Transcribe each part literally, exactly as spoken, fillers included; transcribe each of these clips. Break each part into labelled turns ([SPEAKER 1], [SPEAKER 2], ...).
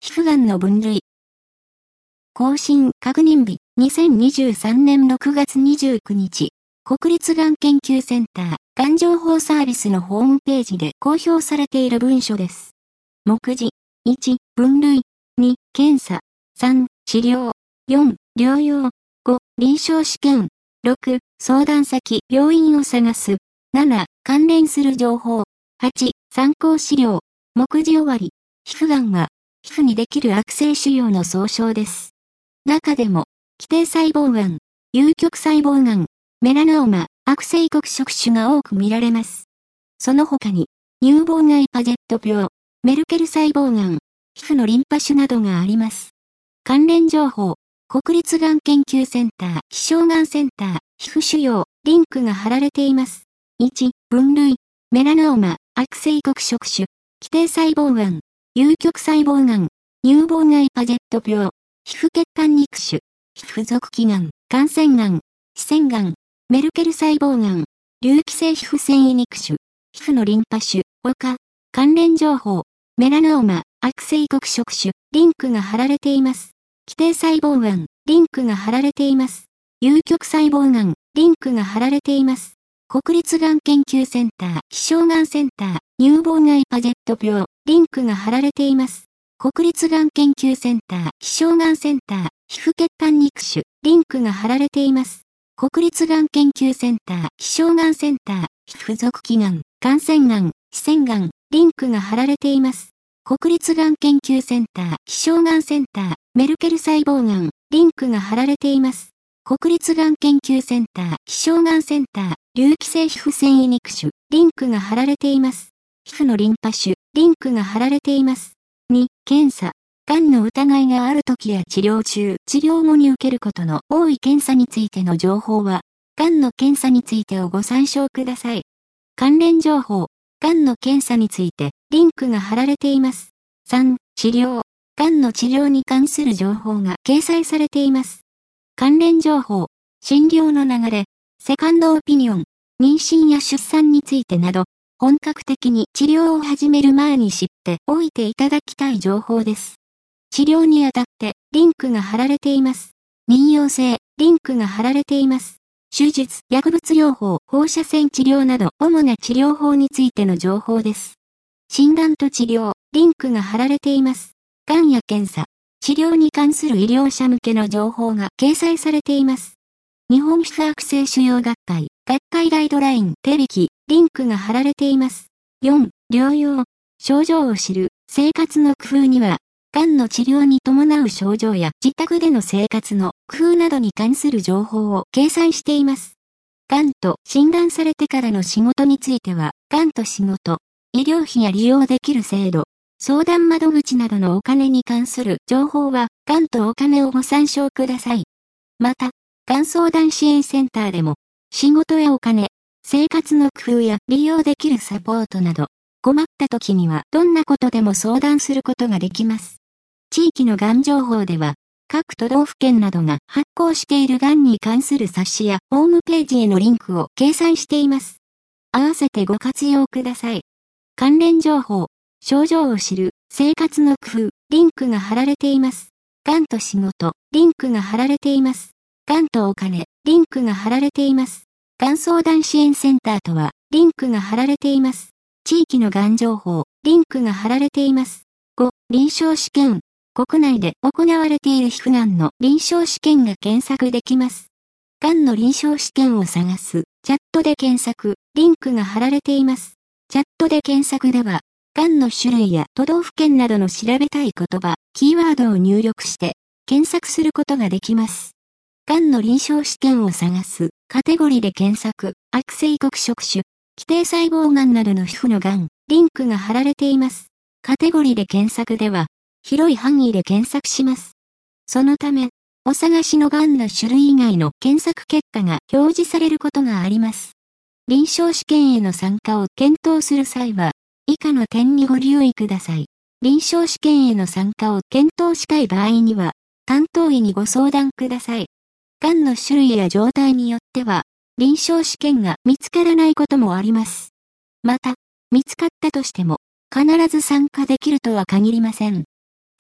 [SPEAKER 1] 皮膚がんの分類。更新確認日、にせんにじゅうさんねんろくがつにじゅうくにち、国立がん研究センター、がん情報サービスのホームページで公表されている文書です。目次、いち、分類、に、検査、さん、治療、よん、療養、ご、臨床試験、ろく、相談先、病院を探す、なな、関連する情報、はち、参考資料、目次終わり、皮膚がんは、皮膚にできる悪性腫瘍の総称です。中でも、基底細胞がん、有極細胞がん、メラノーマ、悪性黒色種が多く見られます。その他に、乳房外パジェット病、メルケル細胞がん、皮膚のリンパ腫などがあります。関連情報、国立がん研究センター、希少がんセンター、皮膚腫瘍、リンクが貼られています。いち、分類、メラノーマ、悪性黒色種、基底細胞がん、有極細胞がん、乳房外パジェット病、皮膚血管肉腫、皮膚属気がん、感染がん、皮腺がん、メルケル細胞がん、隆起性皮膚繊維肉腫、皮膚のリンパ腫、他、関連情報、メラノーマ、悪性黒色種、リンクが貼られています。基底細胞がん、リンクが貼られています。有極細胞がん、リンクが貼られています。国立がん研究センター、希少がんセンター、乳房外パジェット病、リンクが貼られています。国立がん研究センター、希少がんセンター、皮膚血管肉腫、リンクが貼られています。国立がん研究センター、希少がんセンター、皮膚属気がん、感染がん、皮腺がん、リンクが貼られています。国立がん研究センター、希少がんセンター、メルケル細胞がん、リンクが貼られています。国立がん研究センター、希少がんセンター、隆起性皮膚繊維肉腫、リンクが貼られています。皮膚のリンパ腫、リンクが貼られています。に、検査。がんの疑いがある時や治療中、治療後に受けることの多い検査についての情報は、がんの検査についてをご参照ください。関連情報。がんの検査について、リンクが貼られています。さん、治療。がんの治療に関する情報が掲載されています。関連情報。診療の流れ。セカンドオピニオン。妊娠や出産についてなど、本格的に治療を始める前に知っておいていただきたい情報です。治療にあたって、リンクが貼られています。妊用性、リンクが貼られています。手術、薬物療法、放射線治療など主な治療法についての情報です。診断と治療、リンクが貼られています。がんや検査、治療に関する医療者向けの情報が掲載されています。日本皮膚悪性腫瘍学会、学会ガイドライン、手引き、リンクが貼られています。よん、療養、症状を知る、生活の工夫には、がんの治療に伴う症状や自宅での生活の工夫などに関する情報を掲載しています。がんと診断されてからの仕事については、がんと仕事、医療費や利用できる制度、相談窓口などのお金に関する情報は、がんとお金をご参照ください。また、がん相談支援センターでも、仕事やお金、生活の工夫や利用できるサポートなど、困った時にはどんなことでも相談することができます。地域のがん情報では、各都道府県などが発行しているがんに関する冊子やホームページへのリンクを掲載しています。合わせてご活用ください。関連情報、症状を知る、生活の工夫、リンクが貼られています。がんと仕事、リンクが貼られています。がんとお金、リンクが貼られています。がん相談支援センターとは、リンクが貼られています。地域のがん情報、リンクが貼られています。ご、臨床試験。国内で行われている皮膚がんの臨床試験が検索できます。がんの臨床試験を探す、チャットで検索、リンクが貼られています。チャットで検索では、がんの種類や都道府県などの調べたい言葉、キーワードを入力して、検索することができます。がんの臨床試験を探す、カテゴリーで検索、悪性黒色種、基底細胞がんなどの皮膚のがん、リンクが貼られています。カテゴリーで検索では、広い範囲で検索します。そのため、お探しのがんの種類以外の検索結果が表示されることがあります。臨床試験への参加を検討する際は、以下の点にご留意ください。臨床試験への参加を検討したい場合には、担当医にご相談ください。がんの種類や状態によっては、臨床試験が見つからないこともあります。また、見つかったとしても、必ず参加できるとは限りません。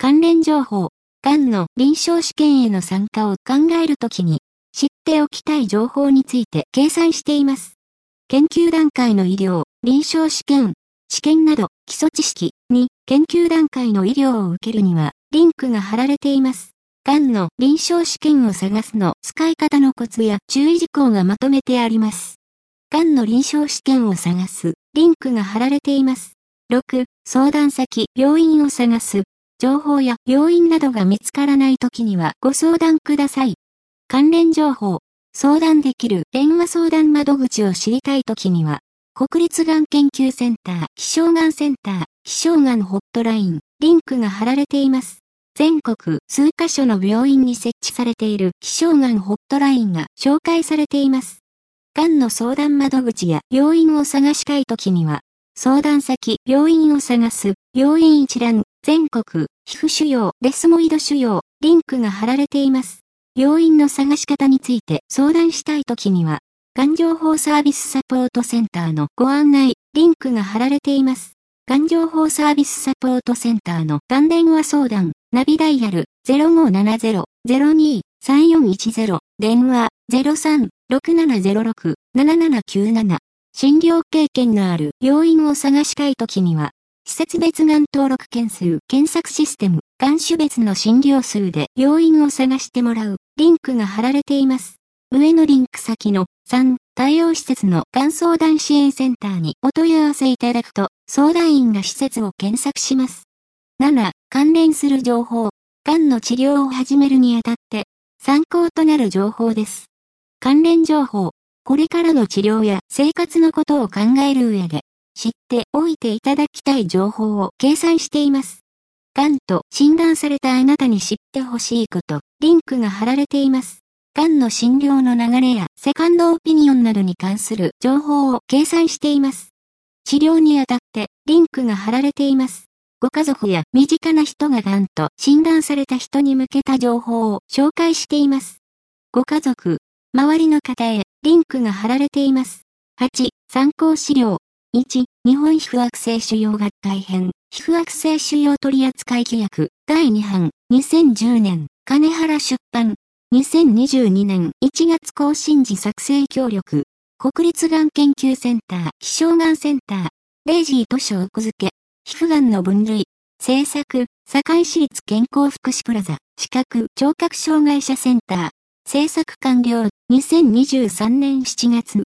[SPEAKER 1] 関連情報、がんの臨床試験への参加を考えるときに、知っておきたい情報について掲載しています。研究段階の医療、臨床試験、治験など基礎知識に研究段階の医療を受けるにはリンクが貼られています。がんの臨床試験を探すの使い方のコツや注意事項がまとめてあります。がんの臨床試験を探すリンクが貼られています。ろく、相談先、病院を探す。情報や病院などが見つからないときにはご相談ください。関連情報、相談できる電話相談窓口を知りたいときには、国立がん研究センター、希少がんセンター、希少がんホットライン、リンクが貼られています。全国数カ所の病院に設置されている希少がんホットラインが紹介されています。がんの相談窓口や病院を探したいときには、相談先、病院を探す、病院一覧、全国、皮膚腫瘍、デスモイド腫瘍、リンクが貼られています。病院の探し方について相談したいときには、がん情報サービスサポートセンターのご案内、リンクが貼られています。がん情報サービスサポートセンターのがん電話相談、ナビダイヤル ゼロごななゼロ ゼロに さんよんいちゼロ、電話 ゼロさん ろくななゼロろく ななななきゅうなな。診療経験のある病院を探したいときには、施設別がん登録件数検索システム、がん種別の診療数で病院を探してもらうリンクが貼られています。上のリンク先のさん、対応施設のがん相談支援センターにお問い合わせいただくと、相談員が施設を検索します。なな、関連する情報。がんの治療を始めるにあたって参考となる情報です。関連情報。これからの治療や生活のことを考える上で知っておいていただきたい情報を掲載しています。がんと診断されたあなたに知ってほしいこと、リンクが貼られています。がんの診療の流れやセカンドオピニオンなどに関する情報を掲載しています。治療にあたってリンクが貼られています。ご家族や身近な人ががんと診断された人に向けた情報を紹介しています。ご家族、周りの方へリンクが貼られています。はち、参考資料。いち、日本皮膚悪性腫瘍学会編、皮膚悪性腫瘍取扱規約、だいに版、にせんじゅうねん、金原出版、にせんにじゅうにねんいちがつ更新時作成協力、国立がん研究センター、希少がんセンター、レイジー図書奥付け、皮膚がんの分類、制作、堺市立健康福祉プラザ、視覚聴覚障害者センター、制作完了、にせんにじゅうさんねんしちがつ。